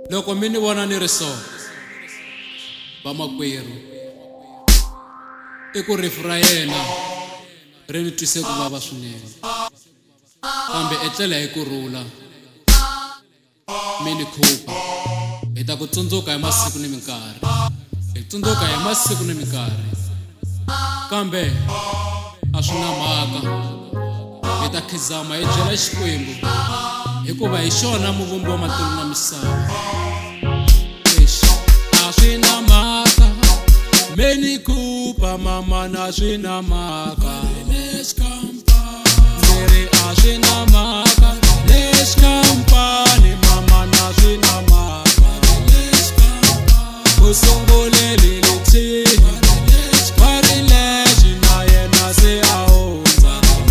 Loko mi ni vona ni ri so vamakwerhu i ku rifu ra yena ri ni twise ku vava swinene, kambe etlela hi kurhula mi ni khupa hi ta ku tsundzuka hi masiku ni minkarhi, hi tsundzuka hi masiku ni minkarhi, kambe a swi na mhaka hi ta khizama hi byela Xikwembu hikuva hi xona muvumbi wa matilo na misava. A swi na mhaka me ni khupa mama, na swi na mhaka ndzi a swi na mhaka lexi kampani mama, na swi na mhaka ku sunguleli lethini wa ri lexi na yena se a hundza,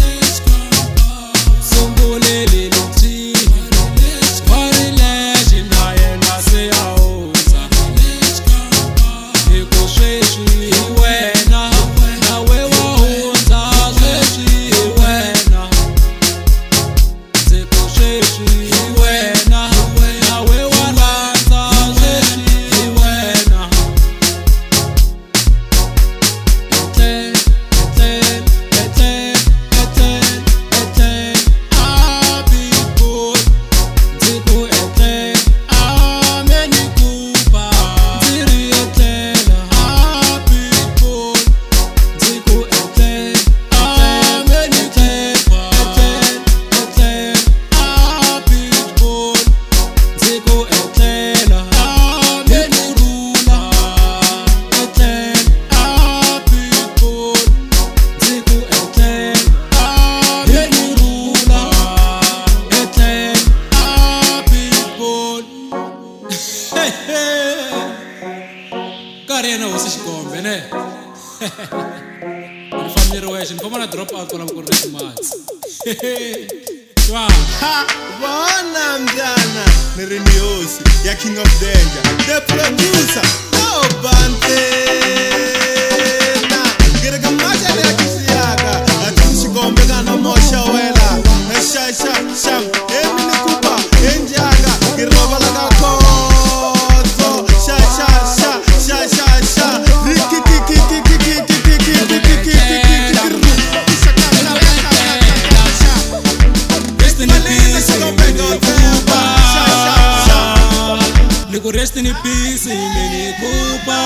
sunguleli lethini wa ri lexi na yena se a hundza, hi ku sweswi hi wena nawe wa hundza, sweswi hi wena, ndzi ku sweswi hi wena nawe wa landza, sweswi hi wena. Nkarhi yena hosi Xikombe ne ni family wexe ni famba na drop out kwala ku ri Christmas. Vona mbyana ni ri ni hosi ya King of Danger, the producer Bantena ngiri ka masha le kisiyaka ati Xikombe kana mosha wela na sha emini kupa enjaga ngirovala ka khoto sha rest in peace mini kupa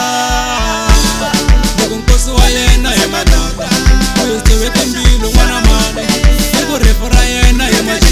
loko nkosi wa yena hi madada uyosewete mbilu n'wana mane i ku rifu ra yena hi